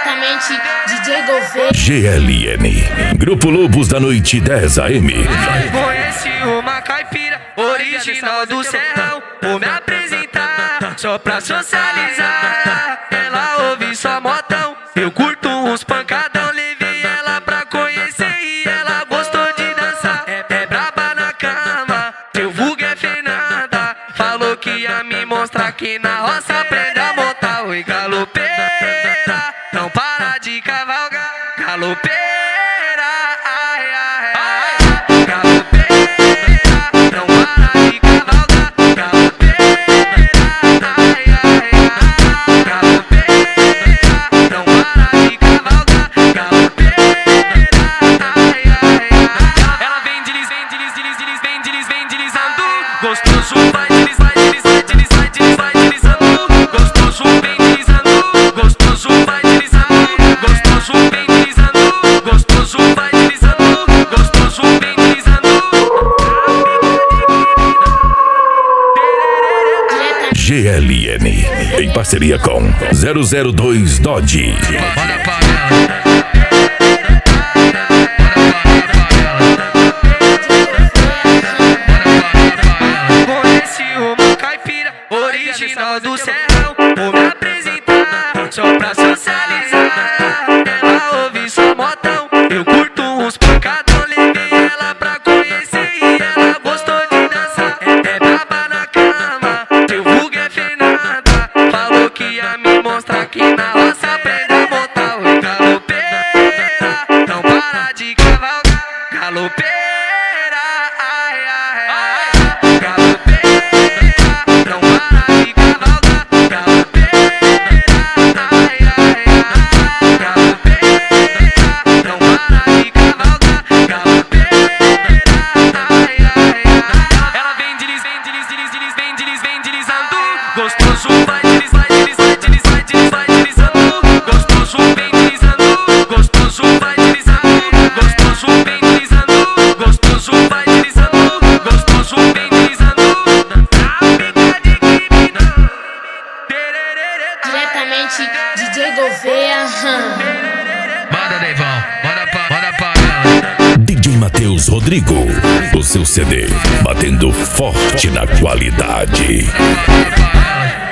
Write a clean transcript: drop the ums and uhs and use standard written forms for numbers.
Diretamente DJ Gouveia. GLN, Grupo Lobos da Noite 10 AM. Conheci uma caipira original do Serrão. Vou me apresentar só pra socializar. Ela ouve só modão, eu curto uns pancadão. Levei ela pra conhecer e ela gostou de dançar. É braba na cama, seu vulgo é Fernanda. Falou que ia me mostrar que na roça aprende a montar. Oi, galopeira, não para de cavalgar. Galopeira, ai, ai, ai. Galopeira, não para de cavalgar. Galopeira, ai, ai, ai. Galopeira, não para de cavalgar. Galopeira, ai, ai, ai. Ela vem deslizando. Gostoso vai deslizando. Gostoso vem deslizando. Gostoso vai deslizando. Gostoso vem deslizando. Gostoso vai deslizando. Gostoso vem deslizando. GLN, em parceria com 002 Dodge. Manda pra ela. Conheci uma caipira original do Serrão. Vou me apresentar só pra socializar. Ela ouve só modão, eu curto uns pancadão. Levei ela pra conhecer e ela gostou de dançar. É braba na cama, seu vulgo é Fernanda. Falou que ia me mostrar que na roça aprende a montar. Oi, galopeira, não para de cavalgar. Galopeira, ai, ai, ai. Galopeira, não para de cavalgar. Galopeira, ai, ai, ai. Galopeira, não para de cavalgar. Galopeira, ai, ai, ai. Ela vem deslizando. Gostoso vai deslizando. Gostoso vem deslizando. Gostoso vai deslizando. Gostoso vem deslizando. Gostoso vai deslizando. Gostoso vem deslizando. Diretamente DJ Gouveia. Manda, Deivão, manda pra ela. DJ Matheus Rodrigo, o seu CD batendo forte na qualidade. Manda pra ela.